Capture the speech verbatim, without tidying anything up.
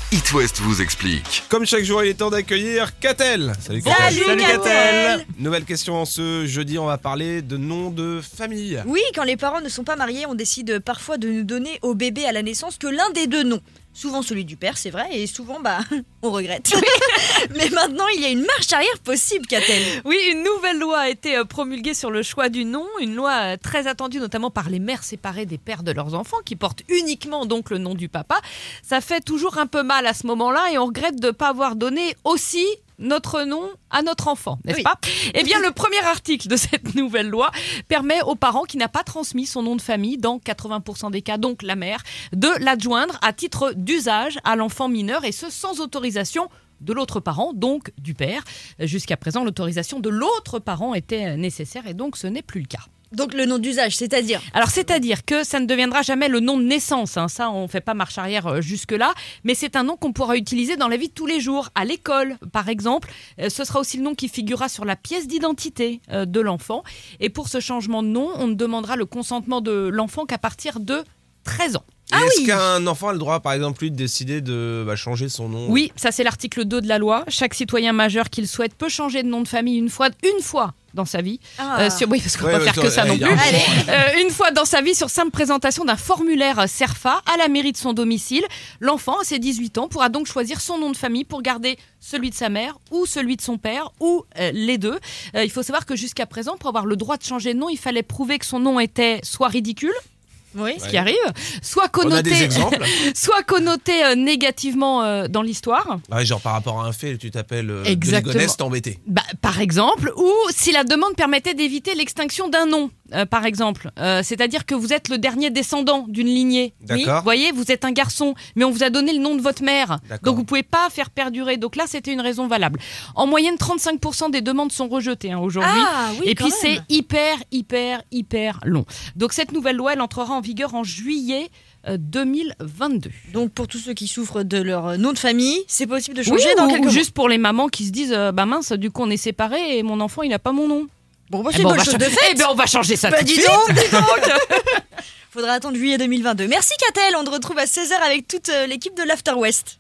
It West vous explique. Comme chaque jour, il est temps d'accueillir Catel. Salut Catel. Salut, Salut Catel. Nouvelle question ce jeudi, on va parler de noms de famille. Oui, quand les parents ne sont pas mariés, on décide parfois de ne donner au bébé à la naissance que l'un des deux noms. Souvent celui du père, c'est vrai, et souvent, bah, on regrette. Mais maintenant, il y a une marche arrière possible, Catel. Oui, une nouvelle loi a été promulguée sur le choix du nom, une loi très attendue notamment par les mères séparées des pères de leurs enfants qui portent uniquement donc le nom du papa. Ça fait toujours un peu mal à ce moment-là et on regrette de ne pas avoir donné aussi notre nom à notre enfant, n'est-ce Oui. pas ? Eh bien, le premier article de cette nouvelle loi permet aux parents qui n'a pas transmis son nom de famille, dans quatre-vingts pour cent des cas, donc la mère, de l'adjoindre à titre d'usage à l'enfant mineur, et ce sans autorisation de l'autre parent, donc du père. Jusqu'à présent, l'autorisation de l'autre parent était nécessaire et donc ce n'est plus le cas. Donc le nom d'usage, c'est-à-dire ? Alors, c'est-à-dire que ça ne deviendra jamais le nom de naissance, hein. Ça, on ne fait pas marche arrière euh, jusque-là, mais c'est un nom qu'on pourra utiliser dans la vie de tous les jours, à l'école, par exemple. Euh, ce sera aussi le nom qui figurera sur la pièce d'identité euh, de l'enfant. Et pour ce changement de nom, on ne demandera le consentement de l'enfant qu'à partir de treize ans. Et Ah est-ce oui. qu'un enfant a le droit, par exemple, lui, de décider de bah, changer son nom ? Oui, ça c'est l'article deux de la loi. Chaque citoyen majeur qui le souhaite peut changer de nom de famille une fois, une fois dans sa vie. Ah. Euh, sur, oui, parce qu'on ne Ouais, peut pas ouais, faire que ça non il y a plus. un moment, Allez. Euh, une fois dans sa vie, sur simple présentation d'un formulaire CERFA à la mairie de son domicile, l'enfant, à ses dix-huit ans, pourra donc choisir son nom de famille pour garder celui de sa mère ou celui de son père ou euh, les deux. Euh, il faut savoir que jusqu'à présent, pour avoir le droit de changer de nom, il fallait prouver que son nom était soit ridicule, Oui. ce Ouais. qui arrive, soit On a connoté, des exemples. soit connoté euh, négativement euh, dans l'histoire. Ouais, genre par rapport à un fait, tu t'appelles euh, Exactement. Denis Gonesse, t'es embêté. Bah, par exemple, ou si la demande permettait d'éviter l'extinction d'un nom, euh, par exemple. Euh, c'est-à-dire que vous êtes le dernier descendant d'une lignée. Oui, D'accord. vous voyez, vous êtes un garçon, mais on vous a donné le nom de votre mère. D'accord. Donc vous pouvez pas faire perdurer. Donc là, c'était une raison valable. En moyenne, trente-cinq pour cent des demandes sont rejetées hein, aujourd'hui. Ah oui, Et quand puis c'est même. hyper, hyper, hyper long. Donc cette nouvelle loi, elle entrera en vigueur en juillet euh, deux mille vingt-deux. Donc pour tous ceux qui souffrent de leur nom de famille, c'est possible de changer Oui, dans ou, quelques ou mois. juste pour les mamans qui se disent euh, bah mince, du coup on est séparés et mon enfant il a pas mon nom. Bon, bah, Eh c'est ben, une on bonne va chose cha- de fait. Eh ben, on va changer ça Bah, tout de dis suite. donc, dis donc. Faudra attendre juillet deux mille vingt-deux. Merci Catel, on te retrouve à seize heures avec toute euh, l'équipe de l'After West.